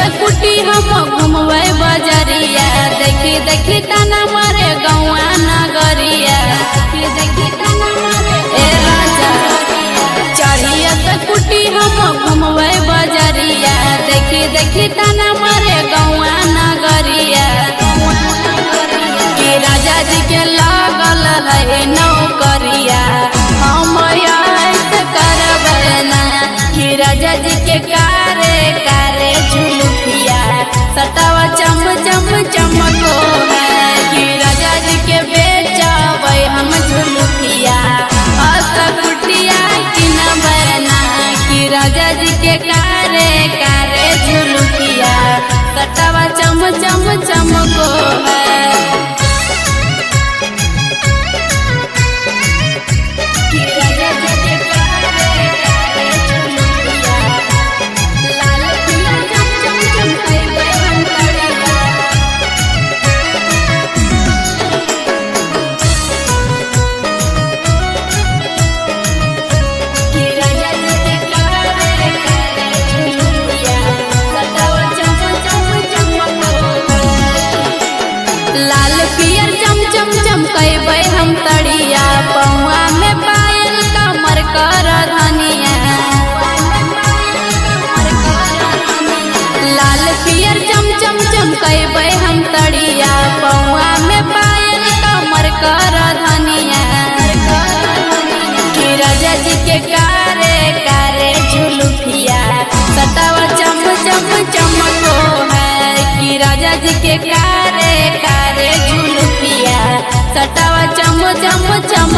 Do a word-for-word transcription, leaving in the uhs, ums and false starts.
scooty हम घूमवे बजरिया देखी देखी ताना मारे गौआ नगरिया ए राजा चढ़िया स्कूटी हम घूमवे बजरिया देखी देखी ताना मारे गौआ नगरिया कि राजा जी के लागल रहे नौकरिया हम ऐसे करबे ना कि राजा जी के कारे कारे झुलुकिया सतावा चम चम चमको है कि राजा जी के बेचबै हम झुलुकिया स्कूटिया किनबै ना कि राजा जी के कारे कारे झुलुकिया सतावा चम चम चमको है लाल पियर चम चम चमकैबै हम तड़िया पौआ में पायल कमर कर धनिया लाल पियर चम चम चमकैबै हम तड़िया पौआ में पायल कमर कर धनिया कि राजा जी के कारे कारे झुलुकिया सतावा चम चम चमको है कि राजा जी के कारे कारे झुलुकिया सतावा चम चम चम